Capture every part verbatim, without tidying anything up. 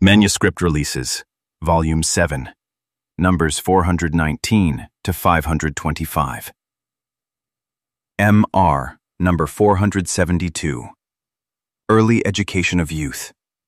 Manuscript Releases, Volume seven, Numbers four hundred nineteen to five hundred twenty-five. M R, Number four hundred seventy-two. Early Education of Youth.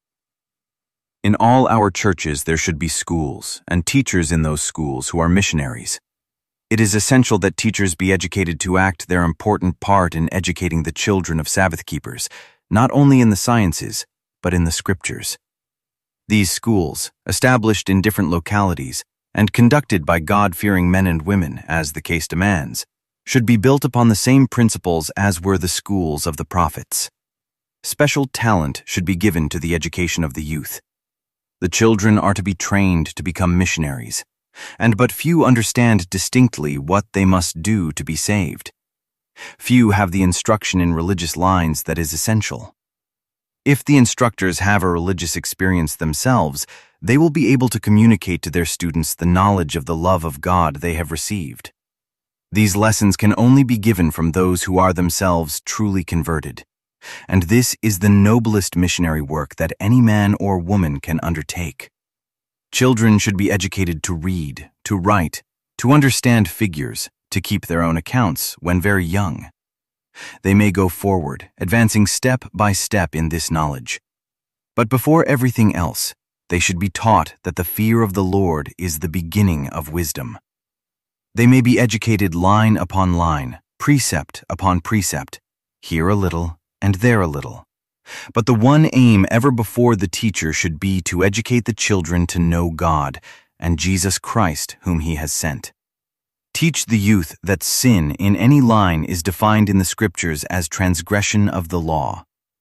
In all our churches there should be schools, and teachers in those schools who are missionaries. It is essential that teachers be educated to act their important part in educating the children of Sabbath keepers, not only in the sciences, but in the scriptures. These schools, established in different localities, and conducted by God-fearing men and women, as the case demands, should be built upon the same principles as were the schools of the prophets. Special talent should be given to the education of the youth. The children are to be trained to become missionaries, and but few understand distinctly what they must do to be saved. Few have the instruction in religious lines that is essential. If the instructors have a religious experience themselves, they will be able to communicate to their students the knowledge of the love of God they have received. These lessons can only be given from those who are themselves truly converted, and this is the noblest missionary work that any man or woman can undertake. Children should be educated to read, to write, to understand figures, to keep their own accounts when very young. They may go forward, advancing step by step in this knowledge. But before everything else, they should be taught that the fear of the Lord is the beginning of wisdom. They may be educated line upon line, precept upon precept, here a little and there a little. But the one aim ever before the teacher should be to educate the children to know God and Jesus Christ whom He has sent. Teach the youth that sin in any line is defined in the scriptures as transgression of the law.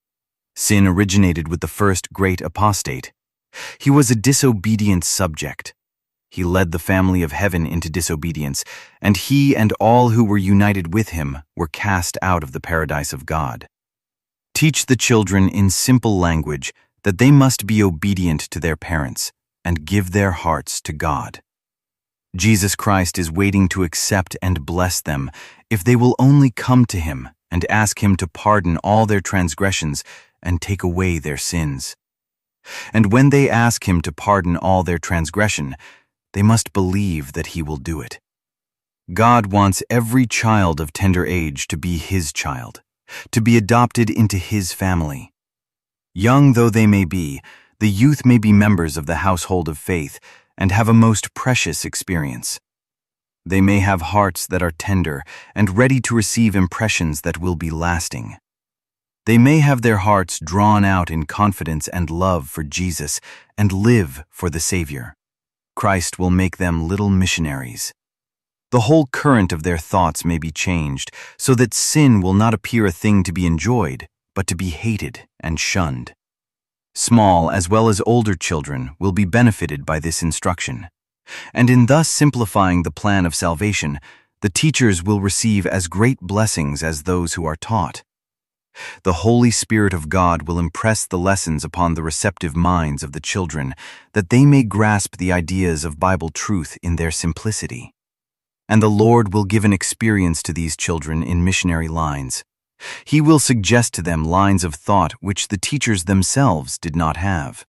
Sin originated with the first great apostate. He was a disobedient subject. He led the family of heaven into disobedience, and he and all who were united with him were cast out of the paradise of God. Teach the children in simple language that they must be obedient to their parents and give their hearts to God. Jesus Christ is waiting to accept and bless them if they will only come to Him and ask Him to pardon all their transgressions and take away their sins. And when they ask Him to pardon all their transgression, they must believe that He will do it. God wants every child of tender age to be His child, to be adopted into His family. Young though they may be, the youth may be members of the household of faith and have a most precious experience. They may have hearts that are tender and ready to receive impressions that will be lasting. They may have their hearts drawn out in confidence and love for Jesus and live for the Savior. Christ will make them little missionaries. The whole current of their thoughts may be changed so that sin will not appear a thing to be enjoyed, but to be hated and shunned. Small as well as older children will be benefited by this instruction, and in thus simplifying the plan of salvation, the teachers will receive as great blessings as those who are taught. The Holy Spirit of God will impress the lessons upon the receptive minds of the children, that they may grasp the ideas of Bible truth in their simplicity. And the Lord will give an experience to these children in missionary lines. He will suggest to them lines of thought which the teachers themselves did not have.